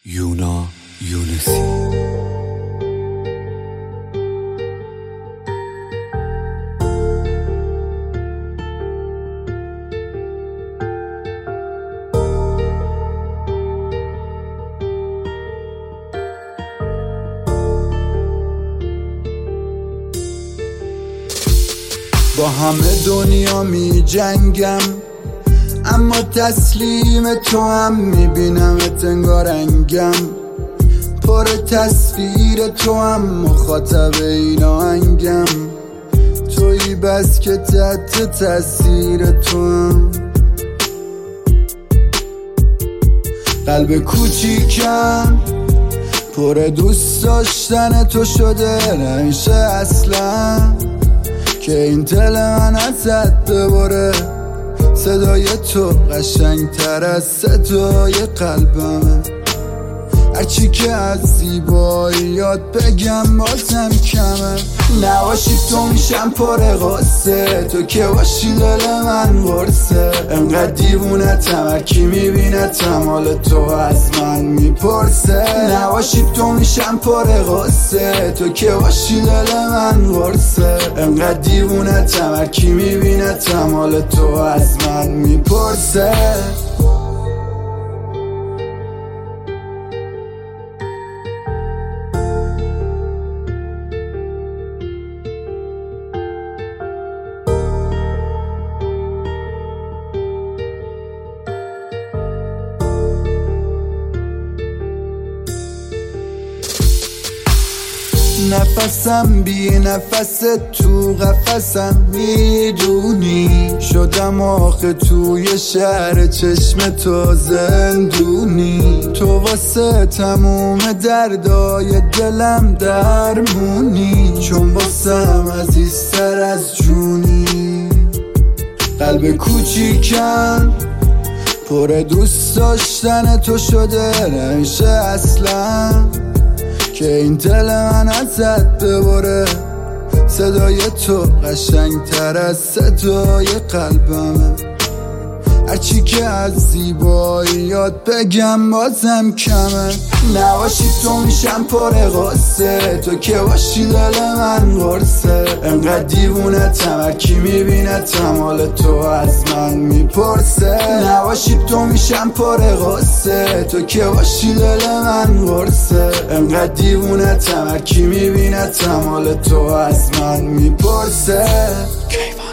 یونا یونسی. با همه دنیا می جنگم، اما تسلیم تو هم میبینمت انگار انگم. پر تصویر تو هم مخاطب این آهنگم. تویی بس که تحت تاثیر تو هم. قلب کوچیکم پر دوست داشتن تو شده، نمیشه اصلا که این دل من ازت ببره. صدای تو قشنگ تر از صدای قلبمه. هرچی که از زیباییات بگم بازم کمه. نباشی تو میشم پر غصه، تو که باشی دل من قرصه. انقدر دیوونتم هرکی میبینتم حال تو از من میپرسه. نباشی تو میشم پر غصه، تو که باشی دل من قرصه. انقدر دیوونتم هرکی میبینتم حال تو از من میپرسه. نفسم بی نفس تو قفسم، میدونی شدم آخه توی شهر چشم تو زندونی. تو واسه تموم دردای دلم درمونی، چون واسم عزیزتر از جونی. قلب کوچیکم پر دوست داشتن تو شده، نمیشه اصلا که این دل من ازت ببره. صدای تو قشنگ تر از صدای قلبمه. هرچی که از زیباییات بگم بازم کمه. نباشی تو میشم پر غصه، تو که باشی دل من قرصه. انقدر دیوونتم هرکی میبینتم حال تو از من میپرسه. نباشی تو میشم پر غصه، تو که باشی دل من قرصه. انقدر دیوونتم هرکی میبینتم حال تو از من میپرسه.